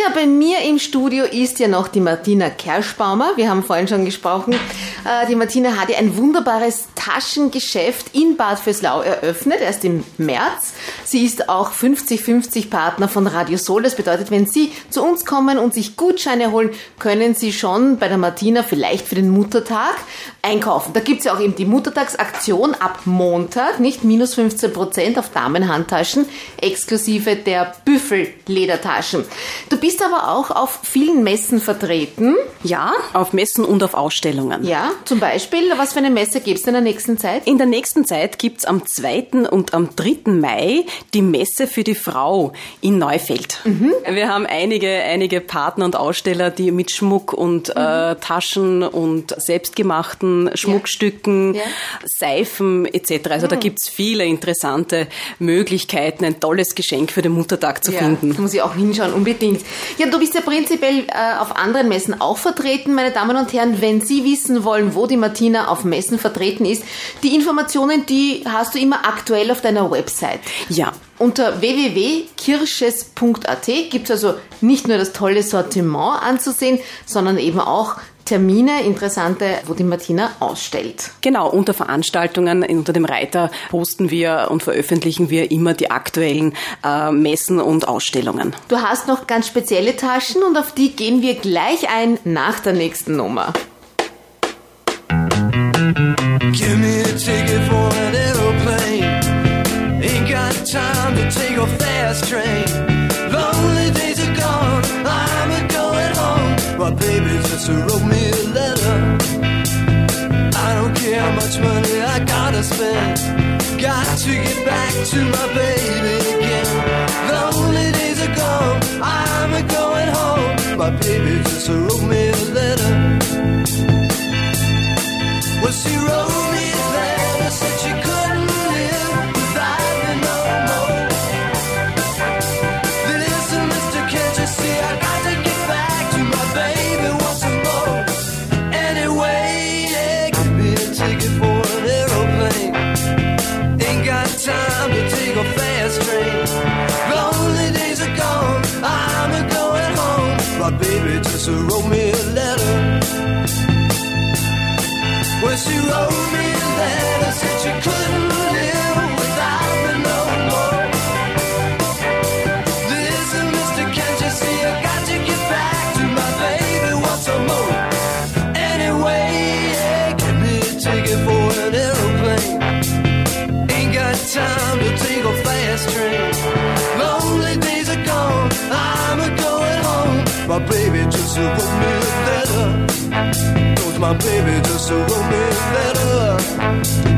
bei mir im Studio ist ja noch die Martina Kerschbaumer. Wir haben vorhin schon gesprochen. Die Martina hat ja ein wunderbares Taschengeschäft in Bad Vöslau eröffnet, erst im März. Sie ist auch 50-50 Partner von Radio Soul. Das bedeutet, wenn Sie zu uns kommen und sich Gutscheine holen, können Sie schon bei der Martina vielleicht für den Muttertag einkaufen. Da gibt's ja auch eben die Muttertagsaktion ab Montag, nicht minus 15% auf Damenhandtaschen, exklusive der Büffel-Ledertaschen. Du bist aber auch auf vielen Messen vertreten. Ja, auf Messen und auf Ausstellungen. Ja, zum Beispiel, was für eine Messe gibt's in der nächsten Zeit? In der nächsten Zeit gibt's am 2. und am 3. Mai die Messe für die Frau in Neufeld. Wir haben einige Partner und Aussteller, die mit Schmuck und Taschen und selbstgemachten Schmuckstücken, Seifen etc. Also da gibt's viele interessante Möglichkeiten, ein tolles Geschenk für den Muttertag zu finden. Da muss ich auch hinschauen, unbedingt. Ja, du bist ja prinzipiell auf anderen Messen auch vertreten, meine Damen und Herren. Wenn Sie wissen wollen, wo die Martina auf Messen vertreten ist, die Informationen, die hast du immer aktuell auf deiner Website. Ja. Unter www.kirsches.at gibt es also nicht nur das tolle Sortiment anzusehen, sondern eben auch Termine, interessante, wo die Martina ausstellt. Genau, unter Veranstaltungen, unter dem Reiter posten wir und veröffentlichen wir immer die aktuellen Messen und Ausstellungen. Du hast noch ganz spezielle Taschen und auf die gehen wir gleich ein nach der nächsten Nummer. Give me a ticket for an aeroplane. Ain't got time to take a fast train. Lonely days are gone, I'm a-going home. My baby just wrote me a letter. I don't care how much money I gotta spend. Got to get back to my baby again. Lonely days are gone, I'm a-going home. My baby just wrote me a letter. Well, she wrote me a letter, said she couldn't live without me no more. Listen, mister, can't you see I got to get back to my baby once more. Anyway, yeah, give me a ticket for an aeroplane. Ain't got time to take a fast train. Lonely days are gone, I'm a-going home. My baby just wrote me a letter. Well, she wrote me a letter, said she couldn't live without me no more. Listen, mister, can't you see I got to get back to my baby once more. Anyway, yeah, give me a ticket for an aeroplane. Ain't got time to take a fast train. Lonely days are gone, I'm a-going home. My baby just wrote me a letter. My baby just wrote me a letter.